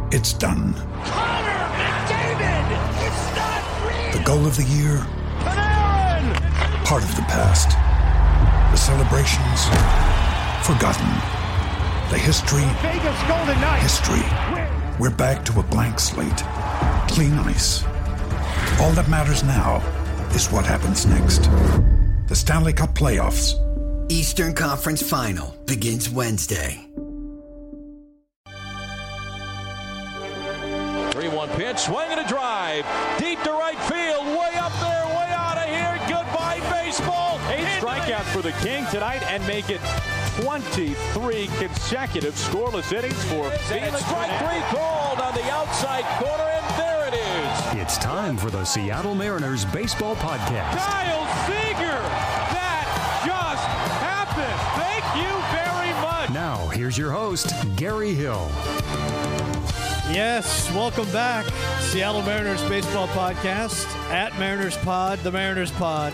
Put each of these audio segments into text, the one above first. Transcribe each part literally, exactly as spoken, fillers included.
It's done. Connor McDavid! It's not real! The goal of the year? Panarin! Part of the past. The celebrations? Forgotten. The history? Vegas Golden Knights! History. We're back to a blank slate. Clean ice. All that matters now is what happens next. The Stanley Cup Playoffs. Eastern Conference Final begins Wednesday. three one pitch, swing and a drive. Deep to right field, way up there, way out of here. Goodbye, baseball. Eight strikeouts for the King tonight and make it twenty-three consecutive scoreless innings for Felix. Strike three called on the outside corner, and there it is. It's time for the Seattle Mariners Baseball Podcast. Kyle Seager! That just happened! Thank you very much! Now, here's your host, Gary Hill. Yes, welcome back. Seattle Mariners Baseball Podcast at Mariners Pod, the Mariners Pod.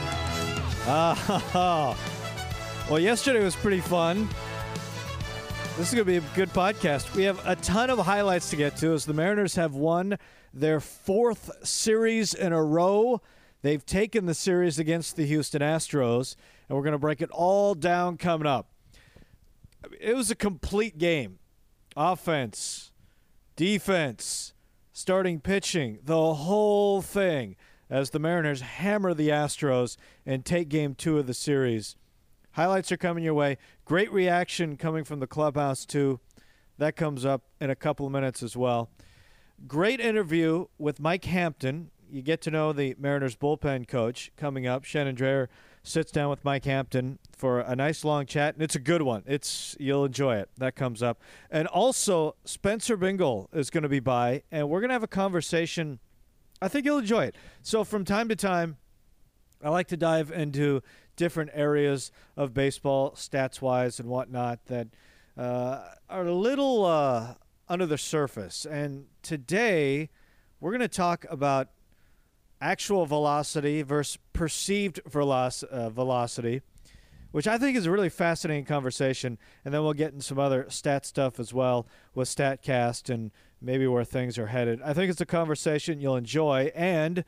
Uh, well, yesterday was pretty fun. This is going to be a good podcast. We have a ton of highlights to get to as the Mariners have won their fourth series in a row. They've taken the series against the Houston Astros, and we're going to break it all down coming up. It was a complete game. Offense, defense, starting pitching, the whole thing as the Mariners hammer the Astros and take game two of the series. Highlights are coming your way. Great reaction coming from the clubhouse, too. That comes up in a couple of minutes as well. Great interview with Mike Hampton. You get to know the Mariners bullpen coach coming up. Shannon Drayer sits down with Mike Hampton for a nice long chat, and it's a good one. It's you'll enjoy it. That comes up. And also, Spencer Bingle is going to be by, and we're going to have a conversation. I think you'll enjoy it. So from time to time, I like to dive into different areas of baseball, stats-wise and whatnot, that uh, are a little uh, under the surface. And today, we're going to talk about actual velocity versus perceived veloc- uh, velocity, which I think is a really fascinating conversation. And then we'll get in some other stat stuff as well with StatCast and maybe where things are headed. I think it's a conversation you'll enjoy and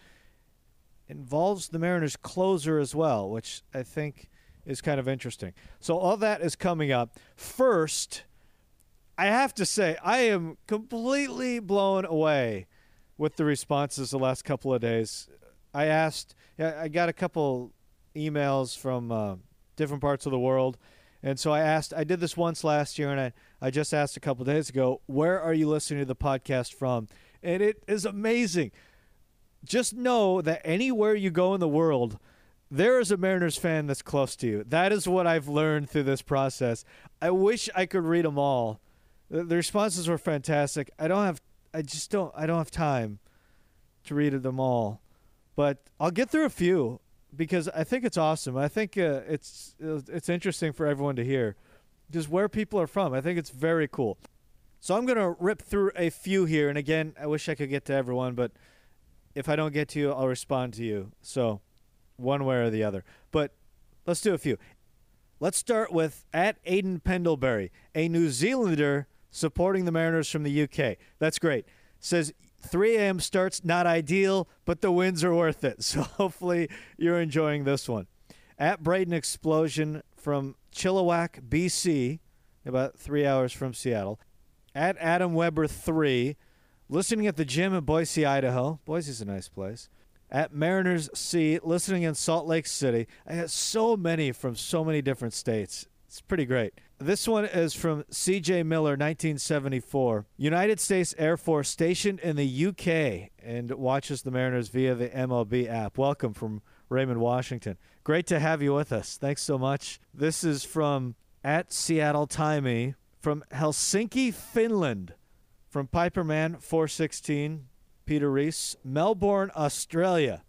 involves the Mariners closer as well, which I think is kind of interesting. So all that is coming up. First, I have to say, I am completely blown away with the responses the last couple of days. I asked, I got a couple emails from uh, different parts of the world, and so I asked, I did this once last year, and I, I just asked a couple of days ago, where are you listening to the podcast from? And it is amazing. Just know that anywhere you go in the world, there is a Mariners fan that's close to you. That is what I've learned through this process. I wish I could read them all. The, the responses were fantastic. I don't have I just don't I don't have time to read them all, but I'll get through a few because I think it's awesome. I think uh, it's it's interesting for everyone to hear just where people are from. I think it's very cool. So I'm going to rip through a few here, and again, I wish I could get to everyone, but if I don't get to you, I'll respond to you. So one way or the other. But let's do a few. Let's start with at Aiden Pendlebury, a New Zealander supporting the Mariners from the U K. That's great. Says three a.m. starts not ideal, but the wins are worth it. So hopefully you're enjoying this one. At Braden Explosion from Chilliwack, B C, about three hours from Seattle. At Adam Weber three, listening at the gym in Boise, Idaho. Boise's a nice place. At Mariners C, listening in Salt Lake City. I got so many from so many different states. It's pretty great. This one is from C J Miller, nineteen seventy-four. United States Air Force stationed in the U K and watches the Mariners via the M L B app. Welcome from Raymond, Washington. Great to have you with us. Thanks so much. This is from at Seattle Timey from Helsinki, Finland. From Piperman four sixteen, Peter Reese. Melbourne, Australia.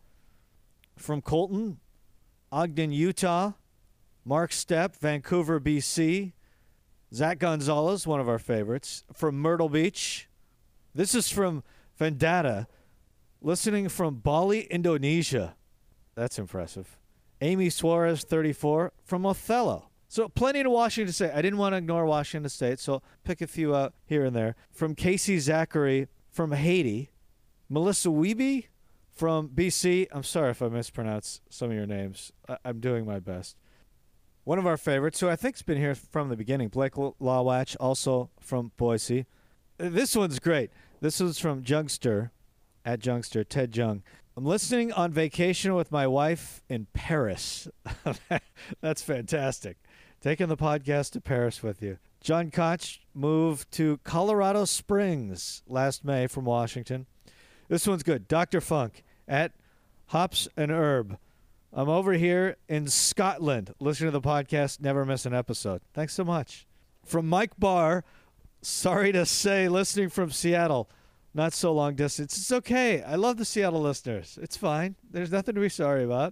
From Colton, Ogden, Utah. Mark Stepp, Vancouver, B C. Zach Gonzalez, one of our favorites, from Myrtle Beach. This is from Vendetta, listening from Bali, Indonesia. That's impressive. Amy Suarez, thirty-four, from Othello. So plenty to Washington State. I didn't want to ignore Washington State, so I'll pick a few out here and there. From Casey Zachary from Haiti. Melissa Wiebe from B C. I'm sorry if I mispronounce some of your names. I- I'm doing my best. One of our favorites, who I think's been here from the beginning, Blake Lawatch, also from Boise. This one's great. This one's from Jungster, at Jungster, Ted Jung. I'm listening on vacation with my wife in Paris. That's fantastic. Taking the podcast to Paris with you. John Koch moved to Colorado Springs last May from Washington. This one's good. Doctor Funk at Hops and Herb. I'm over here in Scotland listening to the podcast. Never miss an episode. Thanks so much. From Mike Barr, sorry to say, listening from Seattle. Not so long distance. It's okay. I love the Seattle listeners. It's fine. There's nothing to be sorry about.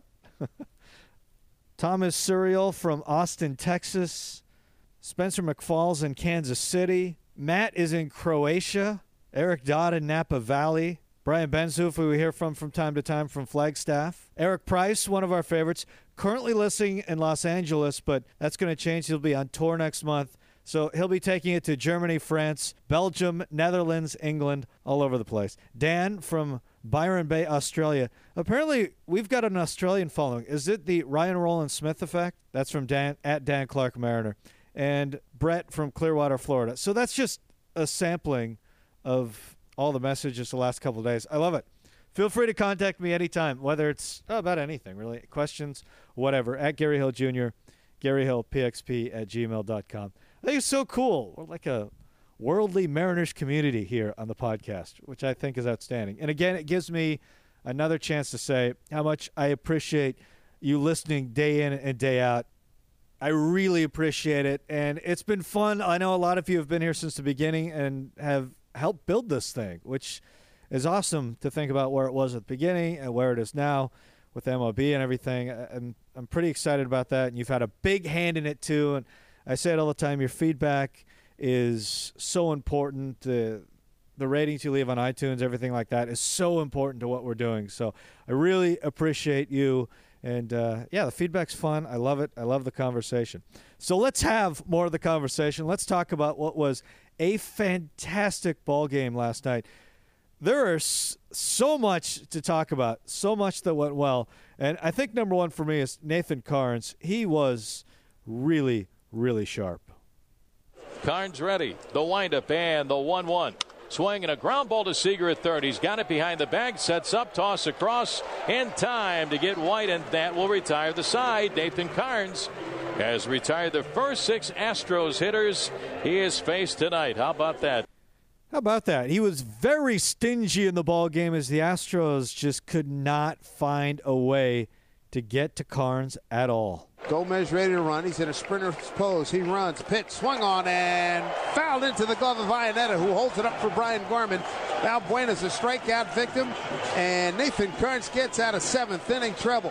Thomas Suriel from Austin, Texas. Spencer McFalls in Kansas City. Matt is in Croatia. Eric Dodd in Napa Valley. Brian Benzoof, who we hear from from time to time from Flagstaff. Eric Price, one of our favorites, currently listening in Los Angeles, but that's going to change. He'll be on tour next month. So he'll be taking it to Germany, France, Belgium, Netherlands, England, all over the place. Dan from Byron Bay, Australia. Apparently, we've got an Australian following. Is it the Ryan Roland Smith effect? That's from Dan at Dan Clark Mariner. And Brett from Clearwater, Florida. So that's just a sampling of all the messages the last couple of days. I love it. Feel free to contact me anytime, whether it's oh, about anything, really. Questions, whatever, at Gary Hill Junior, Gary Hill P X P at gmail dot com. I think it's so cool. We're like a worldly Mariners community here on the podcast, which I think is outstanding. And again, it gives me another chance to say how much I appreciate you listening day in and day out. I really appreciate it. And it's been fun. I know a lot of you have been here since the beginning and have helped build this thing, which is awesome to think about where it was at the beginning and where it is now with M L B and everything. And I'm pretty excited about that. And you've had a big hand in it too. And I say it all the time, your feedback is so important. The the ratings you leave on iTunes, everything like that is so important to what we're doing. So I really appreciate you. And, uh, yeah, the feedback's fun. I love it. I love the conversation. So let's have more of the conversation. Let's talk about what was a fantastic ball game last night. There is so much to talk about, so much that went well. And I think number one for me is Nathan Karns. He was really, really sharp. Karns ready. The windup and the one one. Swing and a ground ball to Seager at third. He's got it behind the bag. Sets up, toss across in time to get White, and that will retire the side. Nathan Karns has retired the first six Astros hitters he has faced tonight. How about that? How about that? He was very stingy in the ball game as the Astros just could not find a way to get to Karns at all. Gomez ready to run. He's in a sprinter's pose. He runs. Pitch swung on and fouled into the glove of Iannetta, who holds it up for Brian Gorman. Valbuena's a strikeout victim, and Nathan Karns gets out of seventh inning treble.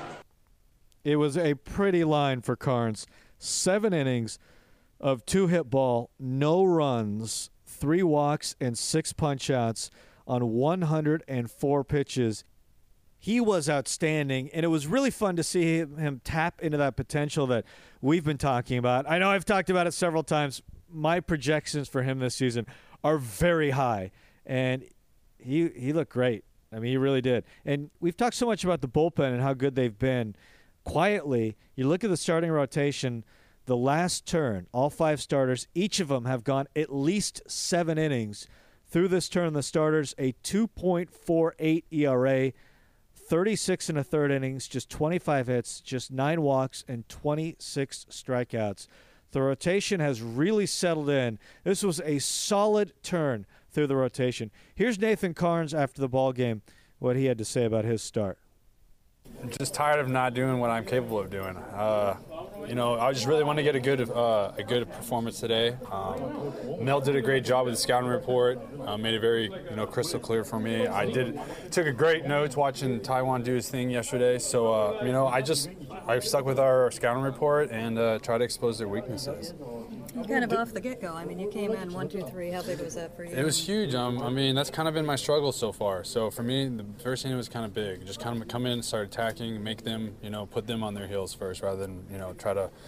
It was a pretty line for Karns. Seven innings of two-hit ball, no runs, three walks, and six punch-outs on one hundred four pitches. He was outstanding, and it was really fun to see him, him tap into that potential that we've been talking about. I know I've talked about it several times. My projections for him this season are very high, and he he looked great. I mean, he really did. And we've talked so much about the bullpen and how good they've been. Quietly, you look at the starting rotation, the last turn, all five starters, each of them have gone at least seven innings through this turn. The starters, a two point four eight E R A, thirty-six and a third innings, just twenty-five hits, just nine walks, and twenty-six strikeouts. The rotation has really settled in. This was a solid turn through the rotation. Here's Nathan Karns after the ball game, what he had to say about his start. I'm just tired of not doing what I'm capable of doing. Uh, you know, I just really want to get a good uh, a good performance today. Um, Mel did a great job with the scouting report. Uh, made it very you know crystal clear for me. I did took a great notes watching Taiwan do his thing yesterday. So uh, you know, I just I stuck with our scouting report and uh, try to expose their weaknesses. Kind of off the get-go. I mean, you came in one, two, three. How big was that for you? It was huge. Um, I mean, that's kind of been my struggle so far. So for me, the first inning was kind of big. Just kind of come in, start attacking, make them, you know, put them on their heels first, rather than you know try to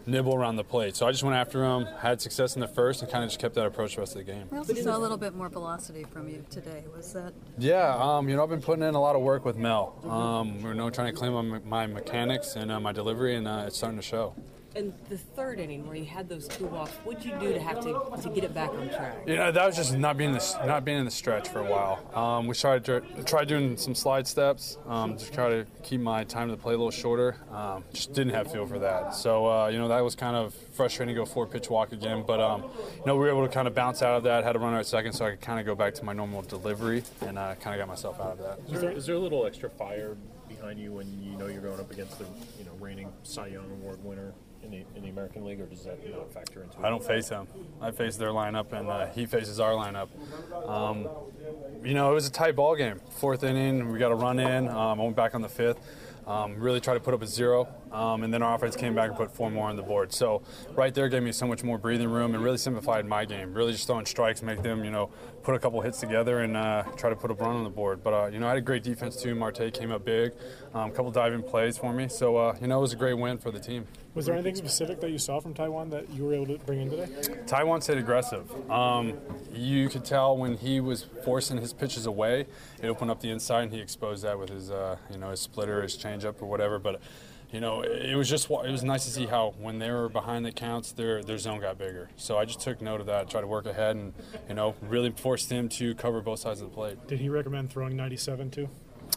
nibble around the plate. So I just went after him, had success in the first, and kind of just kept that approach the rest of the game. We also saw a little bit more velocity from you today. Was that? Yeah, um, you know, I've been putting in a lot of work with Mel. Um, we're you know, trying to claim my, my mechanics and uh, my delivery, and uh, it's starting to show. In the third inning, where you had those two walks, what did you do to have to to get it back on track? You know, that was just not being the, not being in the stretch for a while. Um, we tried to tried doing some slide steps um, to try to keep my time to play a little shorter. Um, just didn't have feel for that. So uh, you know, that was kind of frustrating to go four pitch walk again. But um, you know, we were able to kind of bounce out of that. Had a runner at second, so I could kind of go back to my normal delivery, and uh, kind of got myself out of that. Is there, is there a little extra fire behind you when you know you're going up against the you know reigning Cy Young Award winner in the, in the American League, or does that not factor into it? I don't face him. I face their lineup, and uh, he faces our lineup. Um, you know, it was a tight ball game. Fourth inning, we got a run in. Um, I went back on the fifth. Um, really tried to put up a zero, um, and then our offense came back and put four more on the board. So right there gave me so much more breathing room and really simplified my game. Really just throwing strikes, make them, you know, put a couple hits together and uh, try to put a run on the board. But, uh, you know, I had a great defense too. Marte came up big, a um, couple diving plays for me. So, uh, you know, it was a great win for the team. Was there anything specific that you saw from Taijuan that you were able to bring in today? Taijuan stayed aggressive. Um, you could tell when he was forcing his pitches away, it opened up the inside, and he exposed that with his, uh, you know, his splitter, his changeup, or whatever. But, you know, it was just it was nice to see how when they were behind the counts, their their zone got bigger. So I just took note of that, tried to work ahead, and you know, really forced him to cover both sides of the plate. Did he recommend throwing ninety-seven too?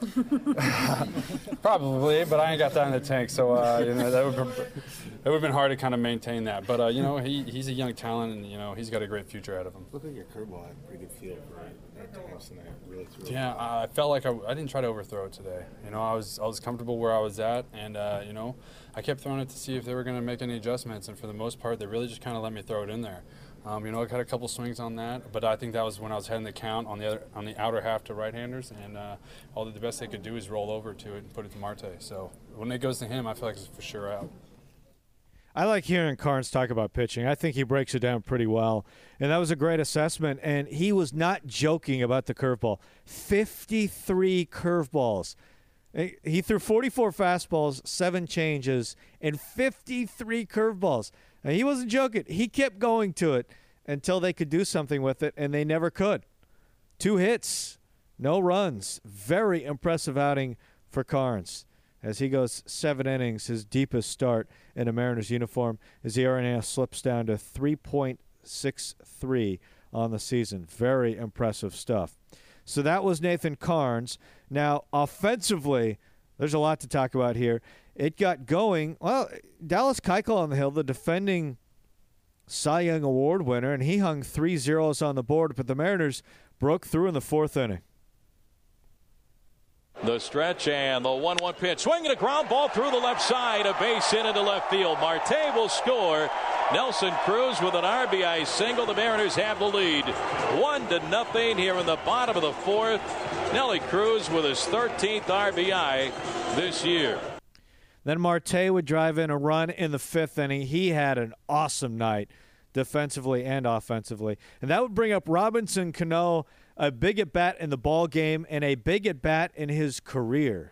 Probably, but I ain't got that in the tank, so uh, you know that would it would have been hard to kind of maintain that. But uh, you know, he he's a young talent, and you know he's got a great future ahead of him. Look like your curveball had a pretty good feel for it at times tonight. Really threw it. Yeah, I felt like I, I didn't try to overthrow it today. You know, I was I was comfortable where I was at, and uh, you know, I kept throwing it to see if they were going to make any adjustments, and for the most part, they really just kind of let me throw it in there. Um, you know, I had a couple swings on that, but I think that was when I was heading the count on the other on the outer half to right-handers, and uh, all that the best they could do is roll over to it and put it to Marte. So when it goes to him, I feel like it's for sure out. I like hearing Carnes talk about pitching. I think he breaks it down pretty well, and that was a great assessment. And he was not joking about the curveball. fifty-three curveballs. He threw forty-four fastballs, seven changes, and fifty-three curveballs. And he wasn't joking. He kept going to it until they could do something with it, and they never could. Two hits, no runs. Very impressive outing for Carnes as he goes seven innings, his deepest start in a Mariners uniform. His E R A now slips down to three point six three on the season. Very impressive stuff. So that was Nathan Carnes. Now, offensively, there's a lot to talk about here. It got going. Well, Dallas Keuchel on the hill, the defending Cy Young Award winner, and he hung three zeros on the board, but the Mariners broke through in the fourth inning. The stretch and the one one pitch. Swinging a ground ball through the left side. A base hit into left field. Marte will score. Nelson Cruz with an R B I single. The Mariners have the lead. One to nothing here in the bottom of the fourth. Nelly Cruz with his thirteenth R B I this year. Then Marte would drive in a run in the fifth inning. He had an awesome night defensively and offensively. And that would bring up Robinson Cano, a big at-bat in the ball game and a big at-bat in his career.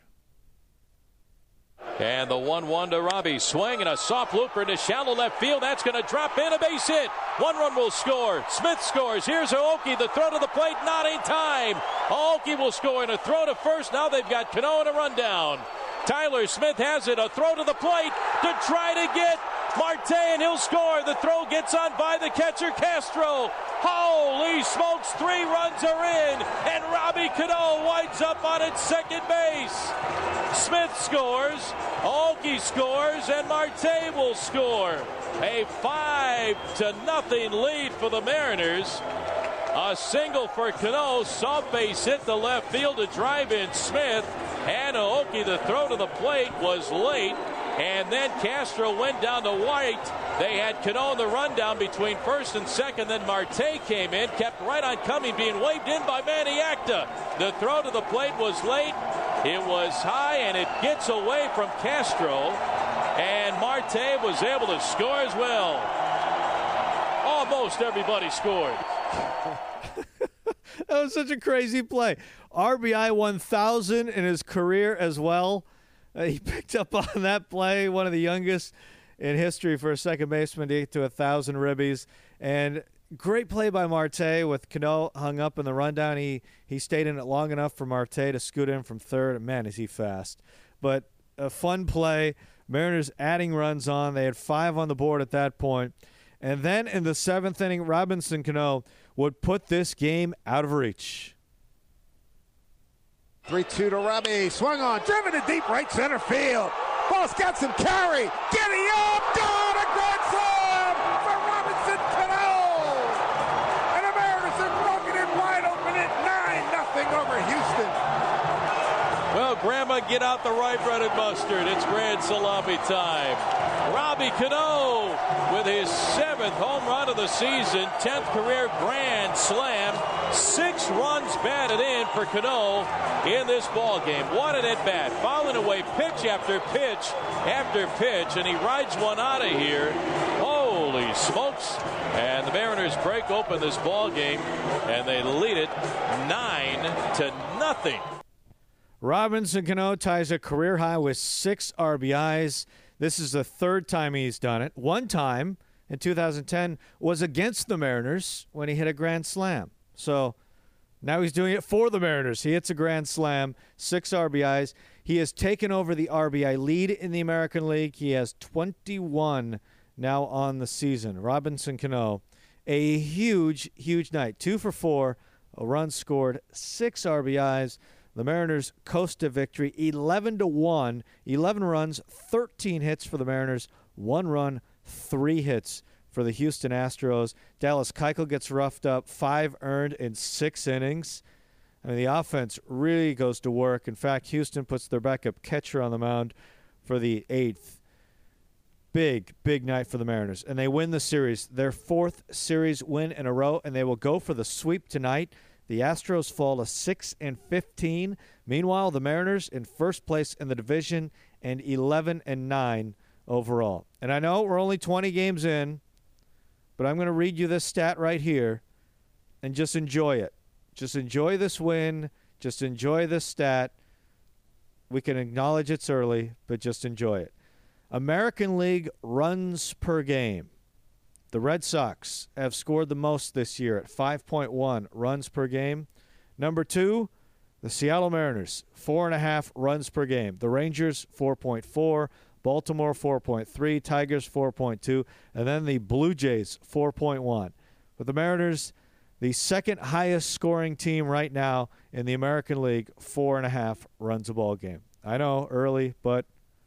And the one one to Robbie. Swing and a soft looper into shallow left field. That's going to drop in, a base hit. One run will score. Smith scores. Here's Aoki. The throw to the plate, not in time. Aoki will score and a throw to first. Now they've got Cano and a rundown. Tyler Smith has it. A throw to the plate to try to get Marte, and he'll score. The throw gets on by the catcher, Castro. Holy smokes, three runs are in, and Robbie Cano winds up on its second base. Smith scores, Aoki scores, and Marte will score. A five to nothing lead for the Mariners. A single for Cano, soft base hit to left field to drive in Smith, and Aoki, the throw to the plate was late. And then Castro went down to White. They had Cano in the rundown between first and second. Then Marte came in, kept right on coming, being waved in by Manny Acta. The throw to the plate was late. It was high, and it gets away from Castro. And Marte was able to score as well. Almost everybody scored. That was such a crazy play. R B I one thousand in his career as well. Uh, he picked up on that play, one of the youngest in history for a second baseman to get to one thousand ribbies. And great play by Marte with Cano hung up in the rundown. He he stayed in it long enough for Marte to scoot in from third. Man, is he fast. But a fun play. Mariners adding runs on. They had five on the board at that point. And then in the seventh inning, Robinson Cano would put this game out of reach. three two to Robbie. Swung on, driven to deep right center field. Ball's got some carry. Getting up, gone, a grand slam for Robinson Cano. And the Mariners are broken it wide open at nine nothing over Houston. Well, Grandma, get out the rye bread and mustard. It's grand salami time. Robbie Cano with his seventh home run of the season, tenth career grand slam. Six runs batted in for Cano in this ball game. What an at-bat. Fouling away pitch after pitch after pitch, and he rides one out of here. Holy smokes. And the Mariners break open this ball game, and they lead it nine to nothing. Robinson Cano ties a career high with six R B Is. This is the third time he's done it. One time in two thousand ten was against the Mariners when he hit a grand slam. So now he's doing it for the Mariners. He hits a grand slam, six R B Is. He has taken over the R B I lead in the American League. He has twenty-one now on the season. Robinson Cano, a huge, huge night. Two for four, a run scored, six R B Is. The Mariners coast to victory, eleven to one, eleven runs, thirteen hits for the Mariners, one run, three hits for the Houston Astros. Dallas Keuchel gets roughed up, five earned in six innings. I mean, the offense really goes to work. In fact, Houston puts their backup catcher on the mound for the eighth. Big, big night for the Mariners, and they win the series. Their fourth series win in a row, and they will go for the sweep tonight. The Astros fall to six and fifteen. Meanwhile, the Mariners in first place in the division and eleven and nine overall. And I know we're only twenty games in, but I'm going to read you this stat right here and just enjoy it. Just enjoy this win. Just enjoy this stat. We can acknowledge it's early, but just enjoy it. American League runs per game. The Red Sox have scored the most this year at five point one runs per game. Number two, the Seattle Mariners, four point five runs per game. The Rangers, four point four. Baltimore, four point three. Tigers, four point two. And then the Blue Jays, four point one. But the Mariners, the second highest scoring team right now in the American League, four point five runs a ball game. I know, early, but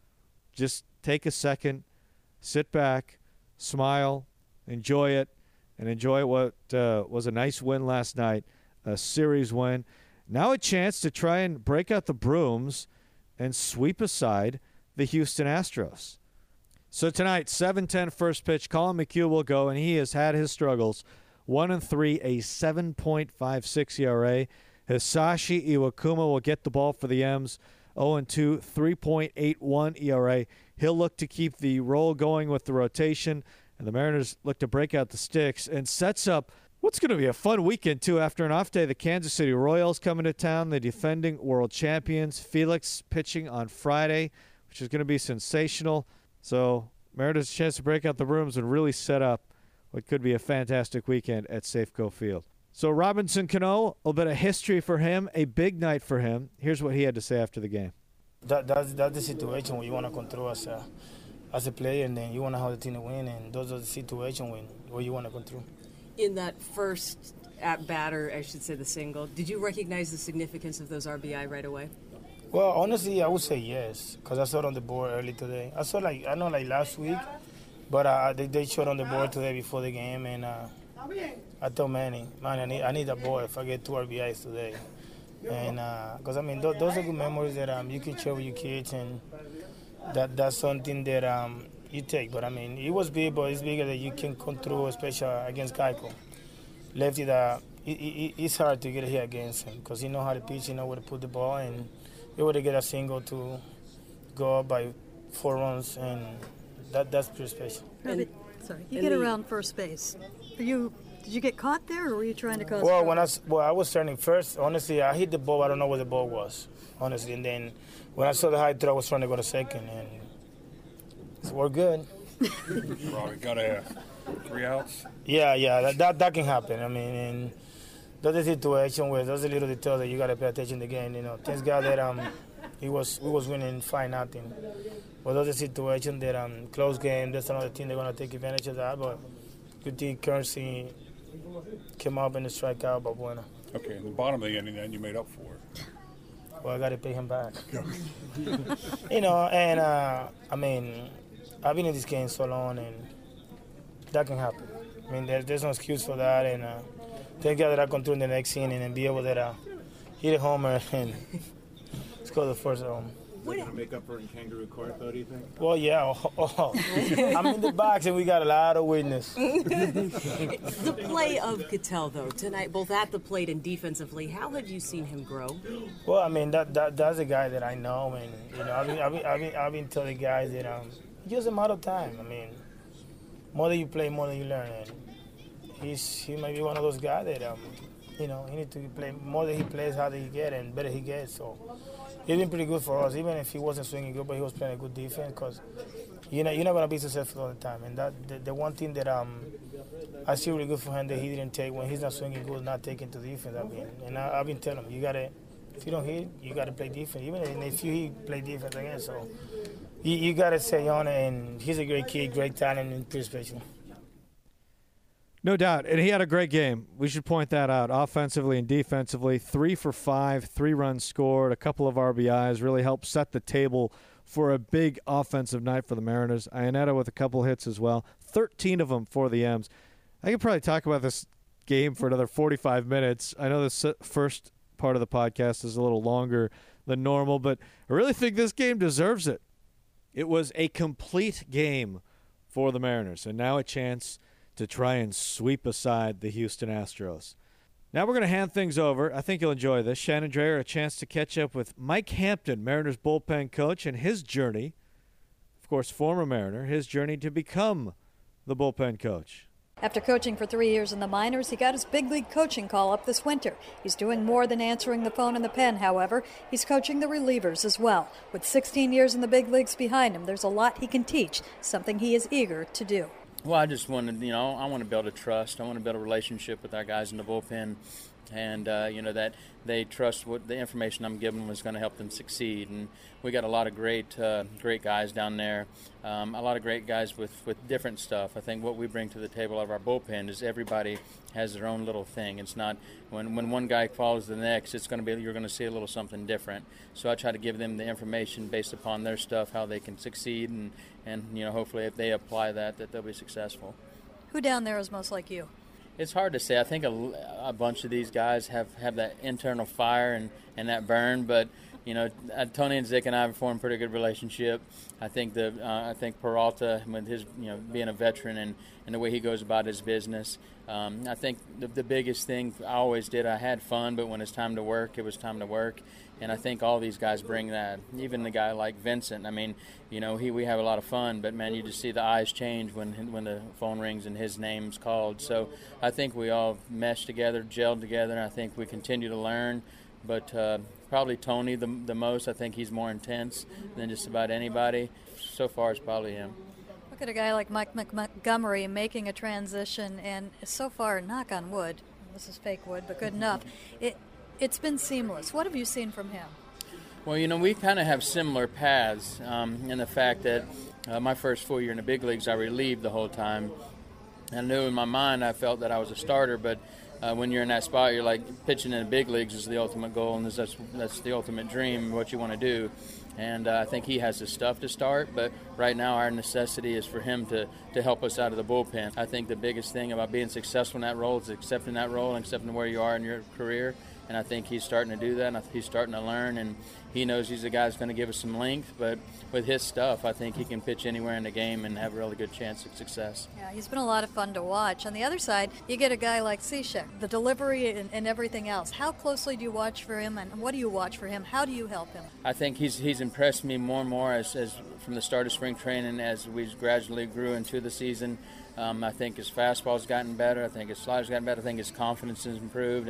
just take a second, sit back, smile, enjoy it, and enjoy what uh, was a nice win last night, a series win. Now a chance to try and break out the brooms and sweep aside the Houston Astros. So tonight, seven ten first pitch, Colin McHugh will go, and he has had his struggles. One and three, a seven point five six E R A. Hisashi Iwakuma will get the ball for the M's. oh and two, three point eight one E R A. He'll look to keep the roll going with the rotation. And the Mariners look to break out the sticks and sets up what's going to be a fun weekend, too. After an off day, the Kansas City Royals coming to town, the defending world champions. Felix pitching on Friday, which is going to be sensational. So Mariners a chance to break out the rooms and really set up what could be a fantastic weekend at Safeco Field. So Robinson Cano, a little bit of history for him, a big night for him. Here's what he had to say after the game. That, that's, that's the situation where you want to control as a, as a player, and then you want to have the team to win, and those are the situations when, where you want to control. In that first at-bat, or I should say the single, did you recognize the significance of those R B I right away? Well, honestly, I would say yes, because I saw it on the board early today. I saw, like, I know, like, last week, but uh, they, they showed on the board today before the game, and uh, I told Manny, man, I need, I need a ball if I get two R B Is today. And because, uh, I mean, th- those are good memories that um, you can share with your kids, and that that's something that um, you take. But, I mean, it was big, but it's bigger that you can control, especially against Keuchel. Lefty, that it, it, it's hard to get here against him because he know how to pitch, he know where to put the ball, and he would get a single to go up by four runs, and that that's pretty special. And, sorry, you get the, around first base. Are you... Did you get caught there, or were you trying to cause Well, trouble? when I, well, I was turning first. Honestly, I hit the ball. I don't know where the ball was, honestly. And then when I saw the high throw, I was trying to go to second, and it worked good. Robbie, gotta have three outs. Yeah, yeah, that, that that can happen. I mean, and that's a situation where those are little details that you gotta pay attention to the game. You know, thanks God that um, he was we was winning five nothing. But those are situations that um, close game. That's another team they're gonna take advantage of that. But good thing Currency came up in the strikeout, but bueno. Okay, in the bottom of the inning, then you made up for it. Well, I got to pay him back. You know, and uh, I mean, I've been in this game so long, and that can happen. I mean, there's, there's no excuse for that, and uh, thank God that I come through in the next inning and be able to uh, hit a homer and score the first home. Is that going to make up for it in Kangaroo Court, though, do you think? Well, yeah. Oh, oh. I'm in the box, and we got a lot of witness. The play of Ketel, though, tonight, both at the plate and defensively, how have you seen him grow? Well, I mean, that, that that's a guy that I know, and, you know, I've been, I've been, I've been, I've been telling guys that um, it's just a matter of time. I mean, more than you play, more than you learn. And he's he might be one of those guys that, um, you know, he needs to play. More than he plays, harder he gets, and better he gets. So he's been pretty good for us, even if he wasn't swinging good, but he was playing a good defense because you know, you're not going to be successful all the time. And that the, the one thing that um, I see really good for him that he didn't take when he's not swinging good, not taking to defense. I mean, and I, I've been telling him, you got to, if you don't hit, you got to play defense. Even if you hit, play defense again. So you, you got to stay on it, and he's a great kid, great talent, and pretty special. No doubt. And he had a great game. We should point that out. Offensively and defensively, three for five, three runs scored, a couple of R B Is, really helped set the table for a big offensive night for the Mariners. Iannetta with a couple hits as well, thirteen of them for the M's. I could probably talk about this game for another forty-five minutes. I know this first part of the podcast is a little longer than normal, but I really think this game deserves it. It was a complete game for the Mariners, and now a chance to try and sweep aside the Houston Astros. Now we're going to hand things over. I think you'll enjoy this. Shannon Drayer, a chance to catch up with Mike Hampton, Mariners bullpen coach, and his journey, of course, former Mariner, his journey to become the bullpen coach. After coaching for three years in the minors, he got his big league coaching call up this winter. He's doing more than answering the phone in the pen, however. He's coaching the relievers as well. With sixteen years in the big leagues behind him, there's a lot he can teach, something he is eager to do. Well, I just wanted, you know, I want to build a trust. I want to build a relationship with our guys in the bullpen, and uh, you know, that they trust what the information I'm giving them is going to help them succeed. And we got a lot of great, uh, great guys down there. Um, a lot of great guys with, with different stuff. I think what we bring to the table out of our bullpen is everybody has their own little thing. It's not when when one guy follows the next, it's going to be you're going to see a little something different. So I try to give them the information based upon their stuff, how they can succeed, and and you know, hopefully if they apply that, that they'll be successful. Who down there is most like you? It's hard to say. I think a, a bunch of these guys have, have that internal fire and, and that burn, but you know, Tony and Zick and I have formed a pretty good relationship. I think the uh, I think Peralta, with his you know being a veteran and, and the way he goes about his business, um, I think the, the biggest thing I always did, I had fun, but when it's time to work, it was time to work. And I think all these guys bring that. Even the guy like Vincent, I mean, you know, he we have a lot of fun, but man, you just see the eyes change when when the phone rings and his name's called. So I think we all mesh together, gelled together, and I think we continue to learn. But uh, probably Tony the the most. I think he's more intense than just about anybody. So far, it's probably him. Look at a guy like Mike Montgomery making a transition, and so far, knock on wood, this is fake wood, but good enough. It it's been seamless. What have you seen from him? Well, you know, we kind of have similar paths um, in the fact that uh, my first full year in the big leagues, I relieved the whole time. I knew in my mind I felt that I was a starter, but uh, when you're in that spot, you're like pitching in the big leagues is the ultimate goal, and that's that's the ultimate dream, what you want to do. And uh, I think he has the stuff to start, but right now our necessity is for him to, to help us out of the bullpen. I think the biggest thing about being successful in that role is accepting that role and accepting where you are in your career. And I think he's starting to do that, and I think he's starting to learn, and he knows he's the guy that's going to give us some length, but with his stuff, I think he can pitch anywhere in the game and have a really good chance of success. Yeah, he's been a lot of fun to watch. On the other side, you get a guy like Cishek, the delivery and, and everything else. How closely do you watch for him, and what do you watch for him? How do you help him? I think he's he's impressed me more and more as, as from the start of spring training as we gradually grew into the season. Um, I think his fastball's gotten better. I think his slider's gotten better. I think his confidence has improved, and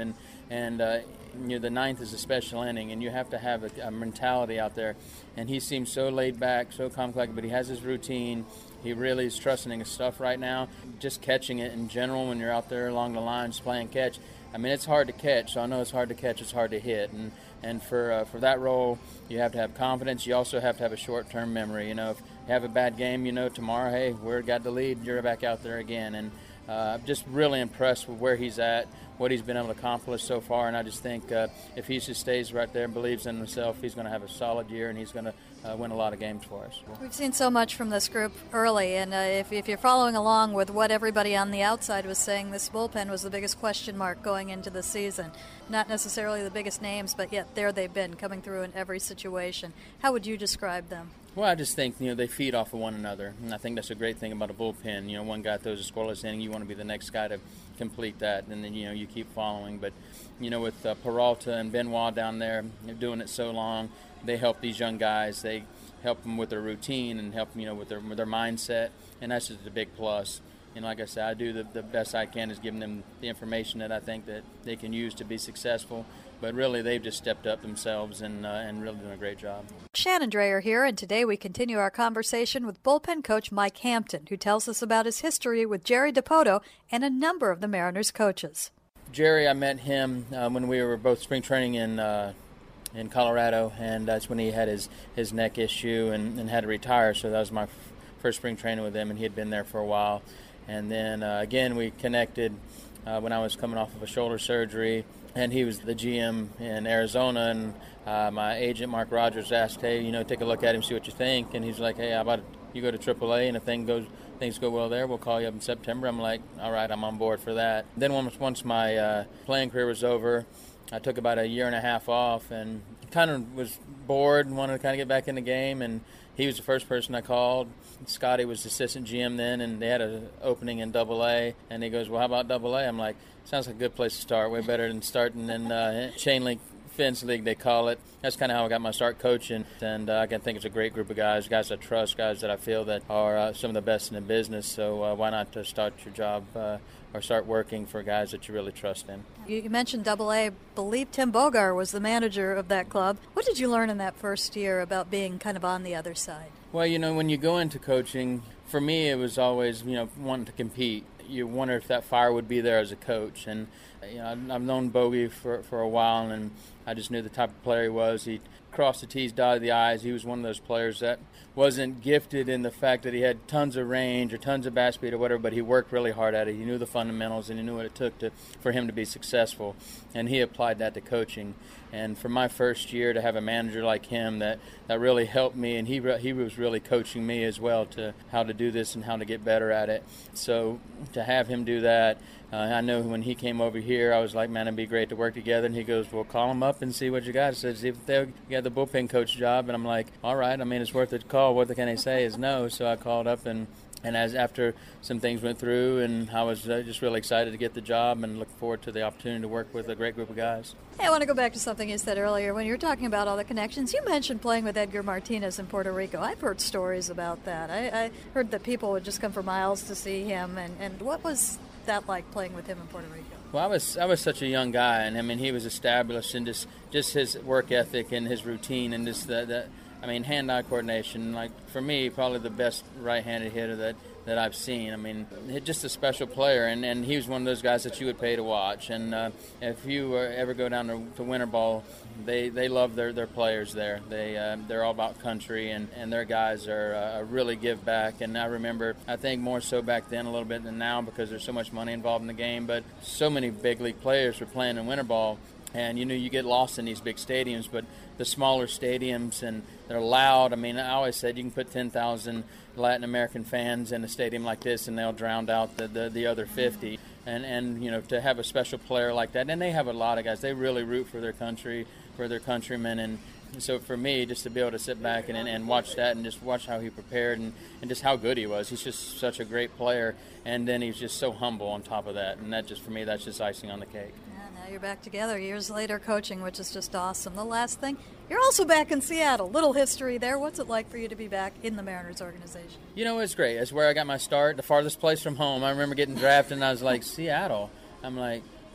And uh, you know, the ninth is a special inning, and you have to have a, a mentality out there. And he seems so laid back, so calm, collected, but he has his routine. He really is trusting his stuff right now. Just catching it in general when you're out there along the lines playing catch. I mean, it's hard to catch, so I know it's hard to catch, it's hard to hit. And and for uh, for that role, you have to have confidence. You also have to have a short-term memory. You know, if you have a bad game, you know tomorrow, hey, we're got the lead, you're back out there again. And uh, I'm just really impressed with where he's at, what he's been able to accomplish so far. And I just think uh, if he just stays right there and believes in himself, he's going to have a solid year, and he's going to uh, win a lot of games for us. We've seen so much from this group early, and uh, if, if you're following along with what everybody on the outside was saying, this bullpen was the biggest question mark going into the season. Not necessarily the biggest names, but yet there they've been, coming through in every situation. How would you describe them? Well, I just think, you know, they feed off of one another, and I think that's a great thing about a bullpen. You know, one guy throws a scoreless inning, you want to be the next guy to complete that, and then, you know, you keep following. But, you know, with uh, Peralta and Benoit down there doing it so long, they help these young guys. They help them with their routine and help them, you know, with their with their mindset, and that's just a big plus. And like I said, I do the, the best I can is giving them the information that I think that they can use to be successful. But really, they've just stepped up themselves and uh, and really done a great job. Shannon Drayer here, and today we continue our conversation with bullpen coach Mike Hampton, who tells us about his history with Jerry Dipoto and a number of the Mariners coaches. Jerry, I met him uh, when we were both spring training in uh, in Colorado, and that's when he had his, his neck issue and, and had to retire. So that was my f- first spring training with him, and he had been there for a while. And then, uh, again, we connected uh, when I was coming off of a shoulder surgery, and he was the G M in Arizona, and uh, my agent, Mark Rogers, asked, hey, you know, take a look at him, see what you think. And he's like, hey, how about you go to triple A, and if thing goes, things go well there, we'll call you up in September. I'm like, all right, I'm on board for that. Then once, once my uh, playing career was over, I took about a year and a half off and kind of was bored and wanted to kind of get back in the game, and he was the first person I called. Scotty was the assistant G M then, and they had an opening in double A, and he goes, well, how about double A? I'm like, sounds like a good place to start, way better than starting in uh, Chain Link Fence League, they call it. That's kind of how I got my start coaching, and uh, I can think it's a great group of guys, guys I trust, guys that I feel that are uh, some of the best in the business, so uh, why not to start your job uh, or start working for guys that you really trust in. You mentioned double A. I believe Tim Bogar was the manager of that club. What did you learn in that first year about being kind of on the other side? Well, you know, when you go into coaching, for me it was always, you know, wanting to compete. You wonder if that fire would be there as a coach. And, you know, I've known Bogey for, for a while, and I just knew the type of player he was. He crossed the T's, dotted the I's. He was one of those players that wasn't gifted in the fact that he had tons of range or tons of bat speed or whatever, but he worked really hard at it. He knew the fundamentals, and he knew what it took to for him to be successful, and he applied that to coaching. And for my first year to have a manager like him that, that really helped me, and he re- he was really coaching me as well to how to do this and how to get better at it. So to have him do that, uh, I know when he came over here, I was like, man, it'd be great to work together. And he goes, well, call him up and see what you got. I said, see if they got the bullpen coach job. And I'm like, all right, I mean, it's worth a call. What can they say is no. So I called up, and And as after some things went through, and I was uh, just really excited to get the job and look forward to the opportunity to work with a great group of guys. Hey, I want to go back to something you said earlier when you were talking about all the connections. You mentioned playing with Edgar Martinez in Puerto Rico. I've heard stories about that. I, I heard that people would just come for miles to see him. And, and what was that like, playing with him in Puerto Rico? Well, I was I was such a young guy, and I mean, he was established in just, just his work ethic and his routine and just the, the I mean, hand-eye coordination. Like, for me, probably the best right-handed hitter that, that I've seen. I mean, just a special player, and, and he was one of those guys that you would pay to watch. And uh, if you uh, ever go down to, to Winter Ball, they, they love their, their players there. They, uh, they're all about country, and, and their guys are uh, really give back. And I remember, I think more so back then a little bit than now because there's so much money involved in the game, but so many big league players were playing in Winter Ball. And, you know, you get lost in these big stadiums, but the smaller stadiums, and they're loud. I mean, I always said you can put ten thousand Latin American fans in a stadium like this, and they'll drown out the, the, the other fifty. And, and, you know, to have a special player like that, and they have a lot of guys. They really root for their country, for their countrymen. And so for me, just to be able to sit back and, and watch that and just watch how he prepared and, and just how good he was. He's just such a great player. And then he's just so humble on top of that. And that just, for me, that's just icing on the cake. You're back together years later coaching, which is just awesome. The last thing, you're also back in Seattle. Little history there. What's it like for you to be back in the Mariners organization? You know, it's great. It's where I got my start, the farthest place from home. I remember getting drafted, and I was like, Seattle. I'm like,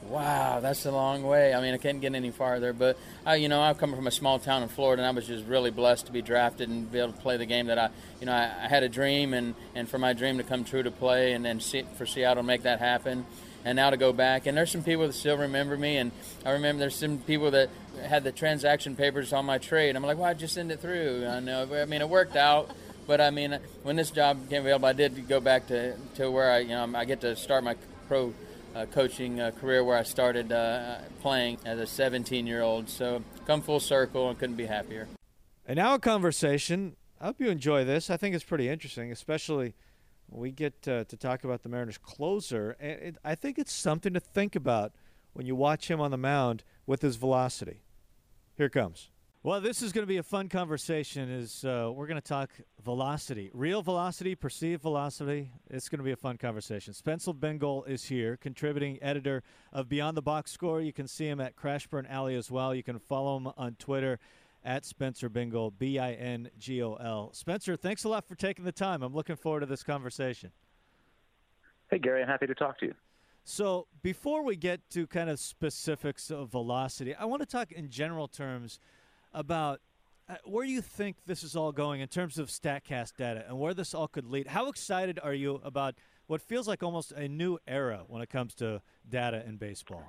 wow, that's a long way. I mean, I can't get any farther. But, I, you know, I'm coming from a small town in Florida, and I was just really blessed to be drafted and be able to play the game that I, you know, I, I had a dream, and, and for my dream to come true to play, and then see, for Seattle to make that happen. And now to go back, and there's some people that still remember me, and I remember there's some people that had the transaction papers on my trade. I'm like, well, I just send it through. I know, I mean, it worked out, but I mean, when this job became available, I did go back to, to where I, you know, I get to start my pro uh, coaching uh, career where I started uh, playing as a seventeen-year-old. So come full circle, and couldn't be happier. And now a conversation. I hope you enjoy this. I think it's pretty interesting, especially we get uh, to talk about the Mariners closer, and it, I think it's something to think about when you watch him on the mound with his velocity. Here it comes. Well, this is going to be a fun conversation. Is uh, we're going to talk velocity, real velocity, perceived velocity. It's going to be a fun conversation. Spencer Bingle is here, contributing editor of Beyond the Box Score. You can see him at Crashburn Alley as well. You can follow him on Twitter at Spencer Bingle, B I N G O L. Spencer, thanks a lot for taking the time. I'm looking forward to this conversation. Hey, Gary, I'm happy to talk to you. So before we get to kind of specifics of velocity, I want to talk in general terms about uh, where you think this is all going in terms of StatCast data and where this all could lead. How excited are you about what feels like almost a new era when it comes to data in baseball?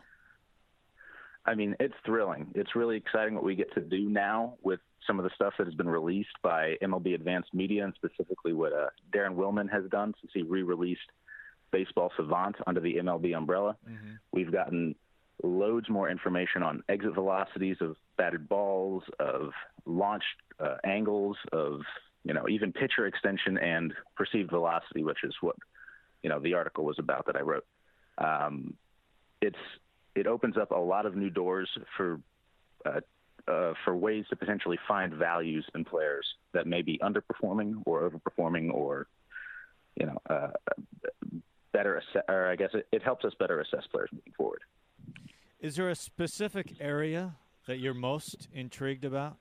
I mean, it's thrilling. It's really exciting what we get to do now with some of the stuff that has been released by M L B Advanced Media, and specifically what uh, Darren Willman has done since he re-released Baseball Savant under the M L B umbrella. Mm-hmm. We've gotten loads more information on exit velocities of batted balls, of launch uh, angles, of, you know, even pitcher extension and perceived velocity, which is what, you know, the article was about that I wrote. Um, it's It opens up a lot of new doors for uh, uh, for ways to potentially find values in players that may be underperforming or overperforming, or you know, uh, better assess. Or I guess it, it helps us better assess players moving forward. Is there a specific area that you're most intrigued about?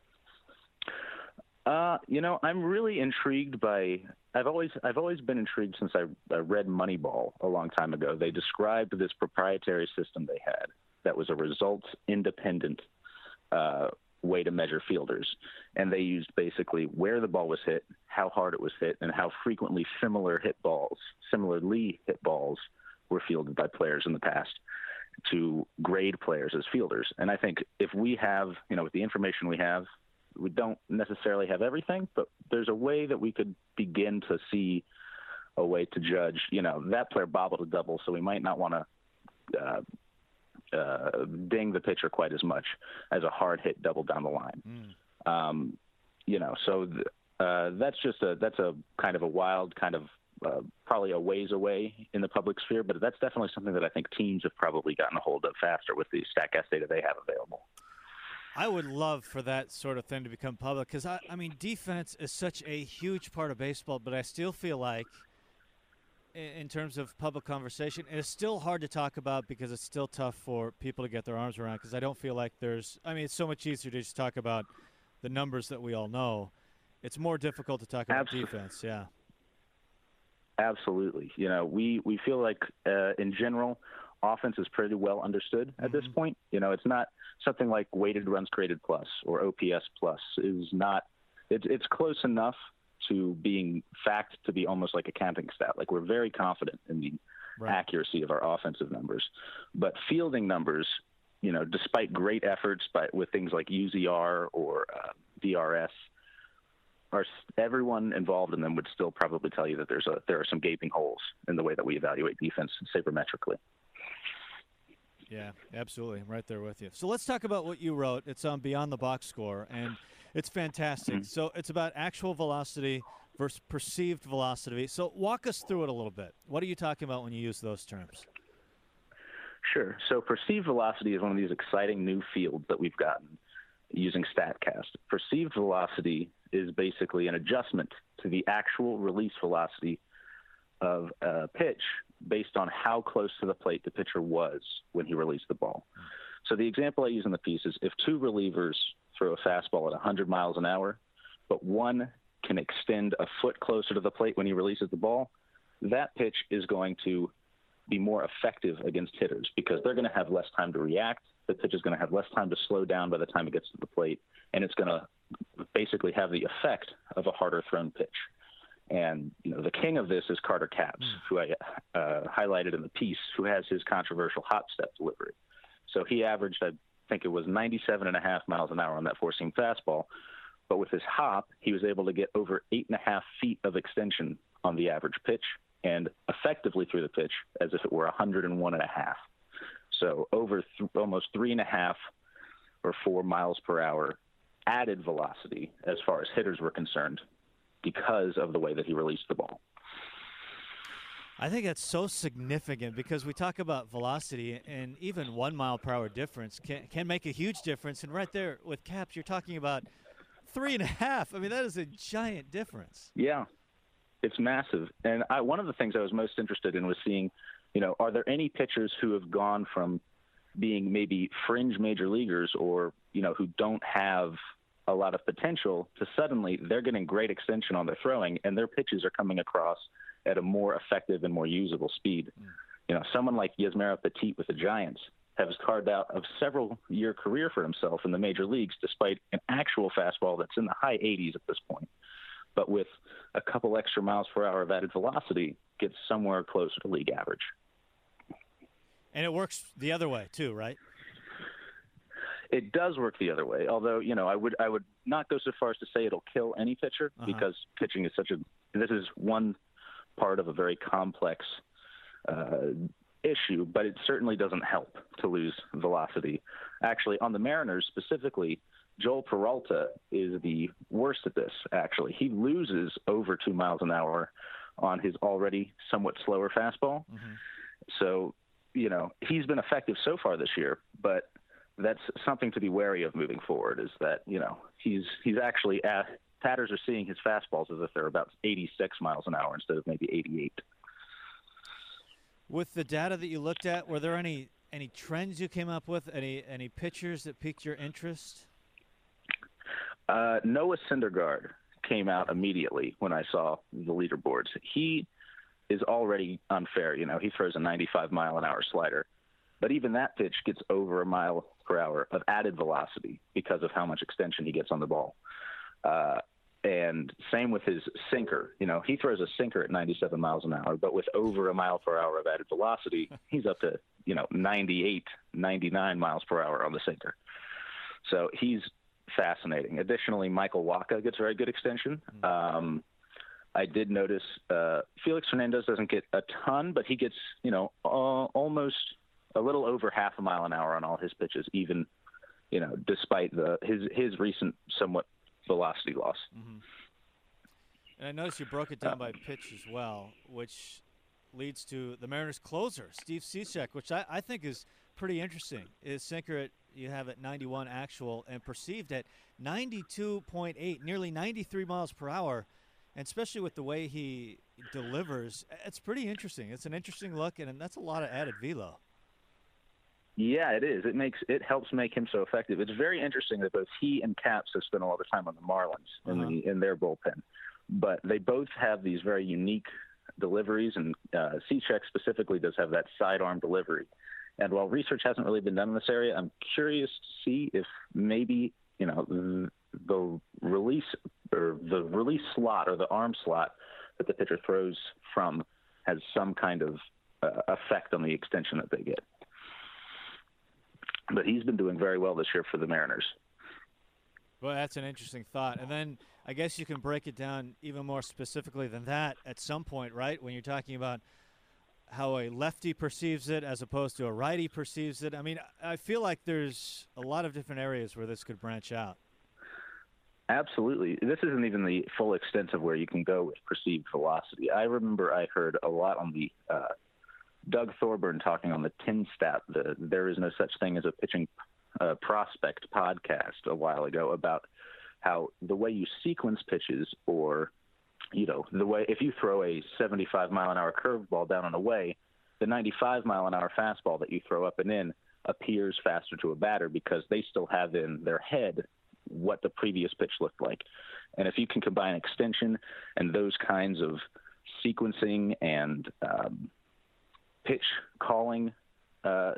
Uh, you know, I'm really intrigued by. I've always I've always been intrigued since I, I read Moneyball a long time ago. They described this proprietary system they had that was a results-independent uh, way to measure fielders, and they used basically where the ball was hit, how hard it was hit, and how frequently similar hit balls, similarly hit balls, were fielded by players in the past to grade players as fielders. And I think if we have, you know, with the information we have. We don't necessarily have everything, but there's a way that we could begin to see a way to judge, you know, that player bobbled a double, so we might not want to uh, uh, ding the pitcher quite as much as a hard hit double down the line. Mm. Um, you know, so th- uh, that's just a, that's a kind of a wild kind of uh, probably a ways away in the public sphere, but that's definitely something that I think teams have probably gotten a hold of faster with the StatCast data they have available. I would love for that sort of thing to become public because, I, I mean, defense is such a huge part of baseball, but I still feel like in, in terms of public conversation, it's still hard to talk about because it's still tough for people to get their arms around because I don't feel like there's – I mean, it's so much easier to just talk about the numbers that we all know. It's more difficult to talk about Absolutely. defense, yeah. Absolutely. You know, we, we feel like uh, in general – offense is pretty well understood at mm-hmm. this point. You know, it's not something like weighted runs created plus or O P S plus is not, it's, it's close enough to being fact to be almost like a counting stat. Like we're very confident in the right. accuracy of our offensive numbers, but fielding numbers, you know, despite great efforts by with things like U Z R or uh, D R S, are everyone involved in them would still probably tell you that there's a, there are some gaping holes in the way that we evaluate defense sabermetrically. Yeah, absolutely. I'm right there with you. So let's talk about what you wrote. It's on Beyond the Box Score, and it's fantastic. Mm-hmm. So it's about actual velocity versus perceived velocity. So walk us through it a little bit. What are you talking about when you use those terms? Sure. So perceived velocity is one of these exciting new fields that we've gotten using StatCast. Perceived velocity is basically an adjustment to the actual release velocity of a pitch based on how close to the plate the pitcher was when he released the ball. So the example I use in the piece is if two relievers throw a fastball at one hundred miles an hour, but one can extend a foot closer to the plate when he releases the ball, that pitch is going to be more effective against hitters because they're going to have less time to react. The pitch is going to have less time to slow down by the time it gets to the plate, and it's going to basically have the effect of a harder thrown pitch. And, you know, the king of this is Carter Capps, mm. who I uh, highlighted in the piece, who has his controversial hop step delivery. So he averaged, I think it was ninety-seven and a half miles an hour on that four-seam fastball. But with his hop, he was able to get over eight and a half feet of extension on the average pitch and effectively threw the pitch as if it were one hundred one and a half. So over th- almost three and a half or four miles per hour added velocity as far as hitters were concerned because of the way that he released the ball. I think that's so significant because we talk about velocity, and even one mile per hour difference can, can make a huge difference. And right there with Capps, you're talking about three and a half. I mean, that is a giant difference. Yeah, it's massive. And I, one of the things I was most interested in was seeing, you know, are there any pitchers who have gone from being maybe fringe major leaguers or, you know, who don't have a lot of potential to suddenly they're getting great extension on their throwing and their pitches are coming across at a more effective and more usable speed. Mm. You know, someone like Yasmero Petit with the Giants has carved out a several-year career for himself in the major leagues despite an actual fastball that's in the high eighties at this point. But with a couple extra miles per hour of added velocity, gets somewhere closer to league average. And it works the other way too, right? It does work the other way, although, you know, I would I would not go so far as to say it'll kill any pitcher uh-huh. because pitching is such a – this is one part of a very complex uh, issue, but it certainly doesn't help to lose velocity. Actually, on the Mariners specifically, Joel Peralta is the worst at this, actually. He loses over two miles an hour on his already somewhat slower fastball. Mm-hmm. So, you know, he's been effective so far this year, but – that's something to be wary of moving forward is that, you know, he's he's actually at, batters are seeing his fastballs as if they're about eighty-six miles an hour instead of maybe eighty-eight. With the data that you looked at, were there any any trends you came up with, any any pitchers that piqued your interest? Uh, Noah Syndergaard came out immediately when I saw the leaderboards. He is already unfair. You know, he throws a ninety-five mile an hour slider. But even that pitch gets over a mile per hour of added velocity because of how much extension he gets on the ball. Uh, and same with his sinker. You know, he throws a sinker at ninety-seven miles an hour, but with over a mile per hour of added velocity, he's up to, you know, ninety-eight, ninety-nine miles per hour on the sinker. So he's fascinating. Additionally, Michael Wacha gets very good extension. Um, I did notice uh, Felix Hernandez doesn't get a ton, but he gets, you know, uh, almost – a little over half a mile an hour on all his pitches, even, you know, despite the his his recent somewhat velocity loss. Mm-hmm. And I noticed you broke it down uh, by pitch as well, which leads to the Mariners' closer, Steve Cishek, which I, I think is pretty interesting. His sinker at, you have at ninety-one actual and perceived at ninety-two point eight, nearly ninety-three miles per hour. And especially with the way he delivers, it's pretty interesting. It's an interesting look, and that's a lot of added velo. Yeah, it is. It makes it helps make him so effective. It's very interesting that both he and Capps have spent a lot of time on the Marlins in uh-huh. the in their bullpen, but they both have these very unique deliveries, and uh, Cishek specifically does have that sidearm delivery. And while research hasn't really been done in this area, I'm curious to see if maybe you know the, the release or the release slot or the arm slot that the pitcher throws from has some kind of uh, effect on the extension that they get. But he's been doing very well this year for the Mariners. Well, that's an interesting thought. And then I guess you can break it down even more specifically than that at some point, right? When you're talking about how a lefty perceives it as opposed to a righty perceives it. I mean, I feel like there's a lot of different areas where this could branch out. Absolutely. This isn't even the full extent of where you can go with perceived velocity. I remember I heard a lot on the uh, – Doug Thorburn talking on the Tin Stat, the There Is No Such Thing as a Pitching uh, Prospect podcast a while ago about how the way you sequence pitches or, you know, the way if you throw a seventy-five mile an hour curveball down and away, the ninety-five mile an hour fastball that you throw up and in appears faster to a batter because they still have in their head what the previous pitch looked like. And if you can combine extension and those kinds of sequencing and um, pitch calling uh,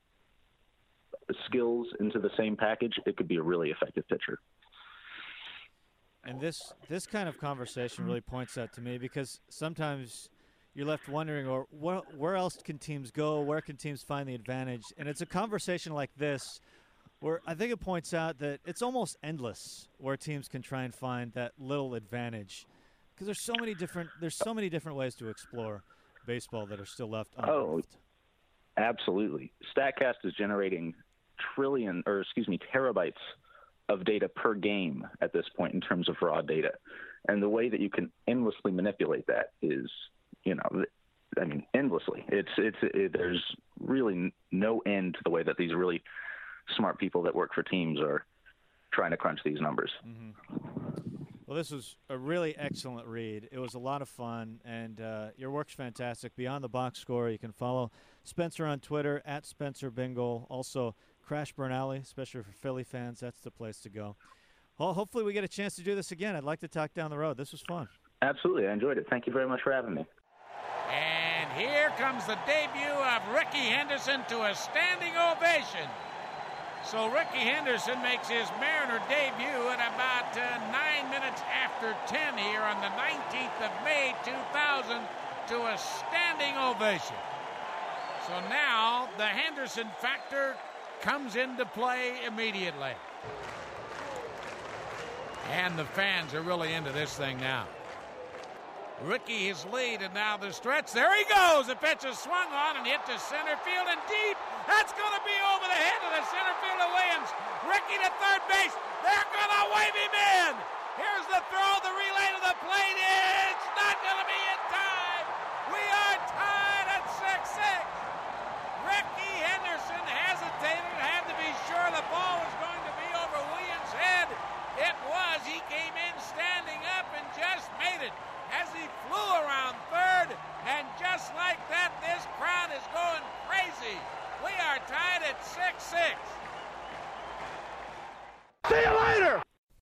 skills into the same package, it could be a really effective pitcher. And this this kind of conversation really points that to me, because sometimes you're left wondering, or where, where else can teams go? Where can teams find the advantage? And it's a conversation like this where I think it points out that it's almost endless where teams can try and find that little advantage, because there's so many different there's so many different ways to explore baseball that are still left unearthed. Oh, absolutely. StatCast is generating trillion, or excuse me, terabytes of data per game at this point in terms of raw data. And the way that you can endlessly manipulate that is, you know, I mean, endlessly. It's, it's, it, there's really no end to the way that these really smart people that work for teams are trying to crunch these numbers. Mm-hmm. Well, this was a really excellent read. It was a lot of fun, and uh, your work's fantastic. Beyond the Box Score, you can follow Spencer on Twitter, at Spencer Bingle. Also, Crash Burn Alley, especially for Philly fans. That's the place to go. Well, hopefully we get a chance to do this again. I'd like to talk down the road. This was fun. Absolutely. I enjoyed it. Thank you very much for having me. And here comes the debut of Rickey Henderson to a standing ovation. So Rickey Henderson makes his Mariner debut at about uh, nine minutes after ten here on the nineteenth of May, two thousand, to a standing ovation. So now the Henderson factor comes into play immediately. And the fans are really into this thing now. Rickey is lead, and now the stretch. There he goes. The pitch is swung on and hit to center field and deep. That's going to be over the head of the center fielder Williams. Rickey to third base. They're going to wave him in. Here's the throw. The relay to the plate. It's not going to be in time. We are tied at six six. Rickey Henderson hesitated, had to be sure the ball was going to be over Williams' head. It was. He came in standing up and just made it as he flew around third. And just like that, this crowd is going crazy. We are tied at six